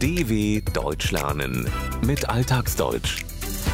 DW Deutsch lernen mit Alltagsdeutsch.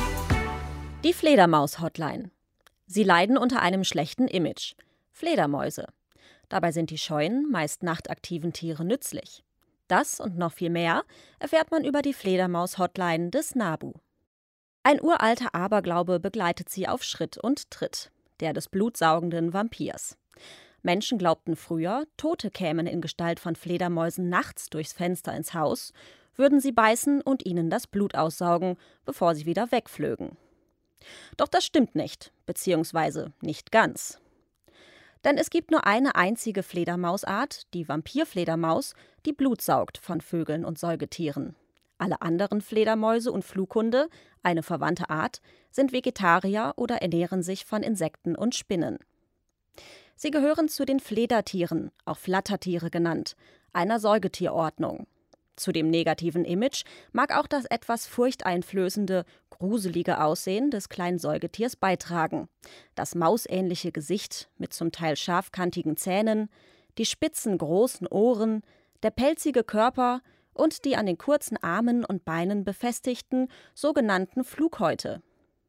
Die Fledermaus-Hotline. Sie leiden unter einem schlechten Image. Fledermäuse. Dabei sind die scheuen, meist nachtaktiven Tiere nützlich. Das und noch viel mehr erfährt man über die Fledermaus-Hotline des NABU. Ein uralter Aberglaube begleitet sie auf Schritt und Tritt, der des blutsaugenden Vampirs. Menschen glaubten früher, Tote kämen in Gestalt von Fledermäusen nachts durchs Fenster ins Haus, würden sie beißen und ihnen das Blut aussaugen, bevor sie wieder wegflögen. Doch das stimmt nicht, beziehungsweise nicht ganz. Denn es gibt nur eine einzige Fledermausart, die Vampirfledermaus, die Blut saugt von Vögeln und Säugetieren. Alle anderen Fledermäuse und Flughunde, eine verwandte Art, sind Vegetarier oder ernähren sich von Insekten und Spinnen. Sie gehören zu den Fledertieren, auch Flattertiere genannt, einer Säugetierordnung. Zu dem negativen Image mag auch das etwas furchteinflößende, gruselige Aussehen des kleinen Säugetiers beitragen. Das mausähnliche Gesicht mit zum Teil scharfkantigen Zähnen, die spitzen großen Ohren, der pelzige Körper und die an den kurzen Armen und Beinen befestigten sogenannten Flughäute.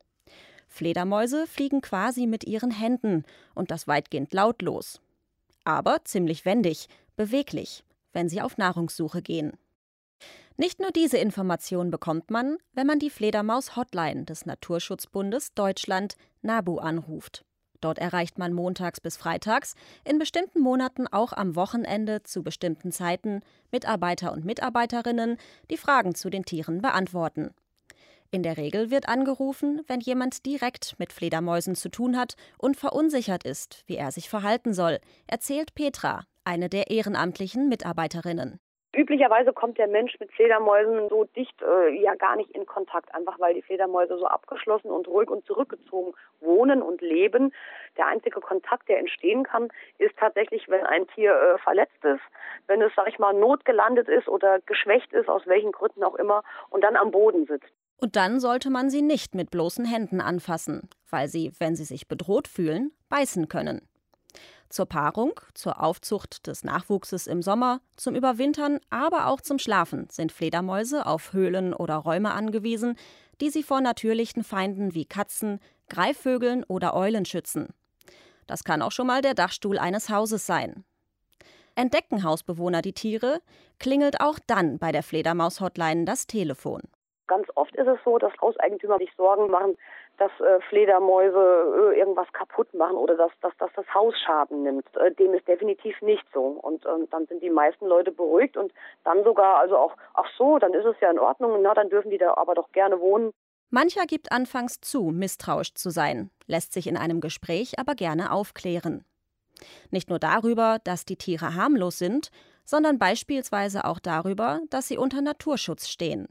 Fledermäuse fliegen quasi mit ihren Händen und das weitgehend lautlos. Aber ziemlich wendig, beweglich, wenn sie auf Nahrungssuche gehen. Nicht nur diese Information bekommt man, wenn man die Fledermaus-Hotline des Naturschutzbundes Deutschland NABU anruft. Dort erreicht man montags bis freitags, in bestimmten Monaten auch am Wochenende zu bestimmten Zeiten Mitarbeiter und Mitarbeiterinnen, die Fragen zu den Tieren beantworten. In der Regel wird angerufen, wenn jemand direkt mit Fledermäusen zu tun hat und verunsichert ist, wie er sich verhalten soll, erzählt Petra, eine der ehrenamtlichen Mitarbeiterinnen. Üblicherweise kommt der Mensch mit Fledermäusen so dicht ja gar nicht in Kontakt, einfach weil die Fledermäuse so abgeschlossen und ruhig und zurückgezogen wohnen und leben. Der einzige Kontakt, der entstehen kann, ist tatsächlich, wenn ein Tier verletzt ist, wenn es, notgelandet ist oder geschwächt ist, aus welchen Gründen auch immer, und dann am Boden sitzt. Und dann sollte man sie nicht mit bloßen Händen anfassen, weil sie, wenn sie sich bedroht fühlen, beißen können. Zur Paarung, zur Aufzucht des Nachwuchses im Sommer, zum Überwintern, aber auch zum Schlafen sind Fledermäuse auf Höhlen oder Räume angewiesen, die sie vor natürlichen Feinden wie Katzen, Greifvögeln oder Eulen schützen. Das kann auch schon mal der Dachstuhl eines Hauses sein. Entdecken Hausbewohner die Tiere, klingelt auch dann bei der Fledermaus-Hotline das Telefon. Ganz oft ist es so, dass Hauseigentümer sich Sorgen machen, dass Fledermäuse irgendwas kaputt machen oder dass das Haus Schaden nimmt. Dem ist definitiv nicht so. Und dann sind die meisten Leute beruhigt und dann sogar, dann ist es ja in Ordnung, dann dürfen die da aber doch gerne wohnen. Mancher gibt anfangs zu, misstrauisch zu sein, lässt sich in einem Gespräch aber gerne aufklären. Nicht nur darüber, dass die Tiere harmlos sind, sondern beispielsweise auch darüber, dass sie unter Naturschutz stehen.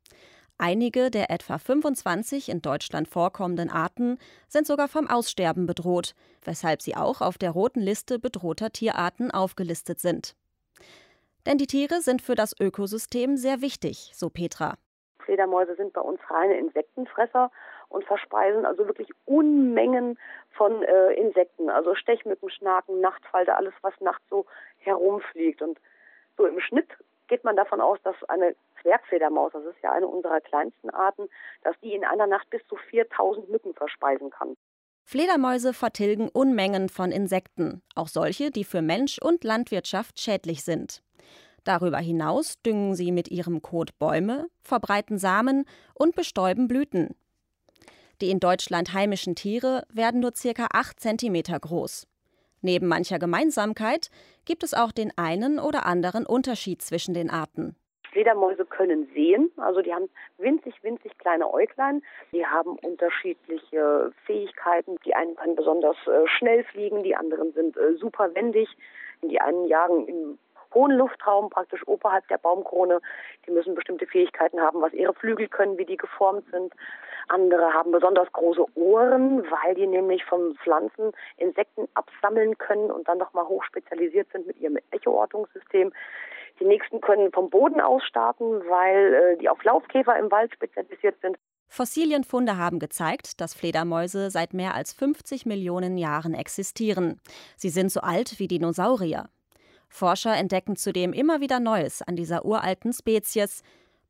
Einige der etwa 25 in Deutschland vorkommenden Arten sind sogar vom Aussterben bedroht, weshalb sie auch auf der roten Liste bedrohter Tierarten aufgelistet sind. Denn die Tiere sind für das Ökosystem sehr wichtig, so Petra. Fledermäuse sind bei uns reine Insektenfresser und verspeisen also wirklich Unmengen von Insekten, also Stechmücken, Schnaken, Nachtfalter, alles was nachts so herumfliegt. Und so im Schnitt geht man davon aus, dass eine Zwergfledermaus, das ist ja eine unserer kleinsten Arten, dass die in einer Nacht bis zu 4000 Mücken verspeisen kann. Fledermäuse vertilgen Unmengen von Insekten, auch solche, die für Mensch und Landwirtschaft schädlich sind. Darüber hinaus düngen sie mit ihrem Kot Bäume, verbreiten Samen und bestäuben Blüten. Die in Deutschland heimischen Tiere werden nur ca. 8 cm groß. Neben mancher Gemeinsamkeit gibt es auch den einen oder anderen Unterschied zwischen den Arten. Fledermäuse können sehen, also die haben winzig kleine Äuglein. Die haben unterschiedliche Fähigkeiten. Die einen können besonders schnell fliegen, die anderen sind super wendig. Die einen jagen im hohen Luftraum, praktisch oberhalb der Baumkrone. Die müssen bestimmte Fähigkeiten haben, was ihre Flügel können, wie die geformt sind. Andere haben besonders große Ohren, weil die nämlich von Pflanzen Insekten absammeln können und dann nochmal hochspezialisiert sind mit ihrem Echoortungssystem. Die nächsten können vom Boden aus starten, weil die auf Laufkäfer im Wald spezialisiert sind. Fossilienfunde haben gezeigt, dass Fledermäuse seit mehr als 50 Millionen Jahren existieren. Sie sind so alt wie Dinosaurier. Forscher entdecken zudem immer wieder Neues an dieser uralten Spezies.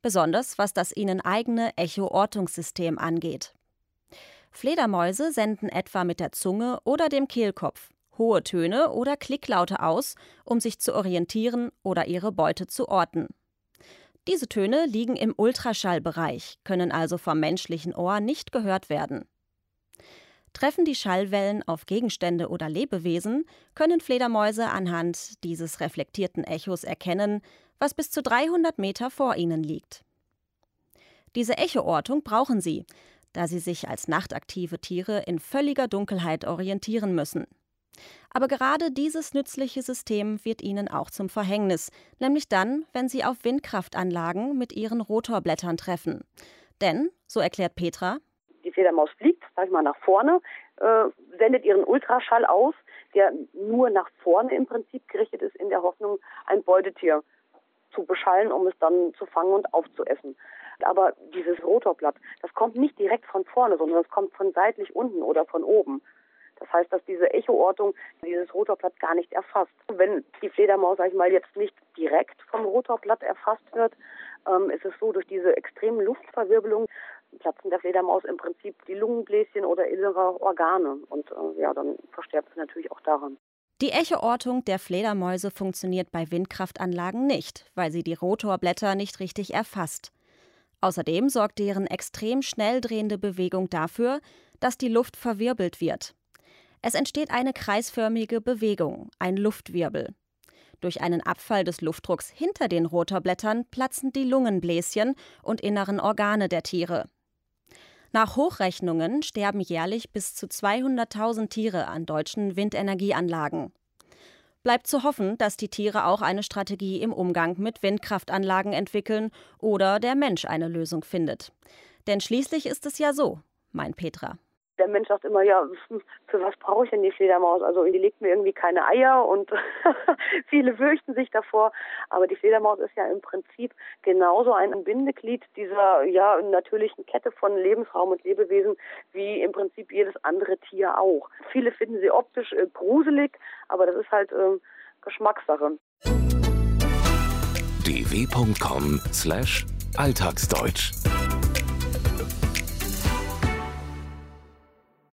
besonders was das ihnen eigene Echo-Ortungssystem angeht. Fledermäuse senden etwa mit der Zunge oder dem Kehlkopf hohe Töne oder Klicklaute aus, um sich zu orientieren oder ihre Beute zu orten. Diese Töne liegen im Ultraschallbereich, können also vom menschlichen Ohr nicht gehört werden. Treffen die Schallwellen auf Gegenstände oder Lebewesen, können Fledermäuse anhand dieses reflektierten Echos erkennen, was bis zu 300 Meter vor ihnen liegt. Diese Echoortung brauchen sie, da sie sich als nachtaktive Tiere in völliger Dunkelheit orientieren müssen. Aber gerade dieses nützliche System wird ihnen auch zum Verhängnis, nämlich dann, wenn sie auf Windkraftanlagen mit ihren Rotorblättern treffen. Denn, so erklärt Petra, die Fledermaus fliegt, sag ich mal, nach vorne, sendet ihren Ultraschall aus, der nur nach vorne im Prinzip gerichtet ist, in der Hoffnung, ein Beutetier zu beschallen, um es dann zu fangen und aufzuessen. Aber dieses Rotorblatt, das kommt nicht direkt von vorne, sondern es kommt von seitlich unten oder von oben. Das heißt, dass diese Echoortung dieses Rotorblatt gar nicht erfasst. Wenn die Fledermaus, sag ich mal, jetzt nicht direkt vom Rotorblatt erfasst wird, ist es so, durch diese extremen Luftverwirbelung platzen der Fledermaus im Prinzip die Lungenbläschen oder innere Organe. Und dann verstirbt sie natürlich auch daran. Die Echoortung der Fledermäuse funktioniert bei Windkraftanlagen nicht, weil sie die Rotorblätter nicht richtig erfasst. Außerdem sorgt deren extrem schnell drehende Bewegung dafür, dass die Luft verwirbelt wird. Es entsteht eine kreisförmige Bewegung, ein Luftwirbel. Durch einen Abfall des Luftdrucks hinter den Rotorblättern platzen die Lungenbläschen und inneren Organe der Tiere. Nach Hochrechnungen sterben jährlich bis zu 200.000 Tiere an deutschen Windenergieanlagen. Bleibt zu hoffen, dass die Tiere auch eine Strategie im Umgang mit Windkraftanlagen entwickeln oder der Mensch eine Lösung findet. Denn schließlich ist es ja so, meint Petra. Der Mensch sagt immer, ja, für was brauche ich denn die Fledermaus? Also die legt mir irgendwie keine Eier und viele fürchten sich davor. Aber die Fledermaus ist ja im Prinzip genauso ein Bindeglied dieser natürlichen Kette von Lebensraum und Lebewesen wie im Prinzip jedes andere Tier auch. Viele finden sie optisch gruselig, aber das ist halt Geschmackssache. dw.com/alltagsdeutsch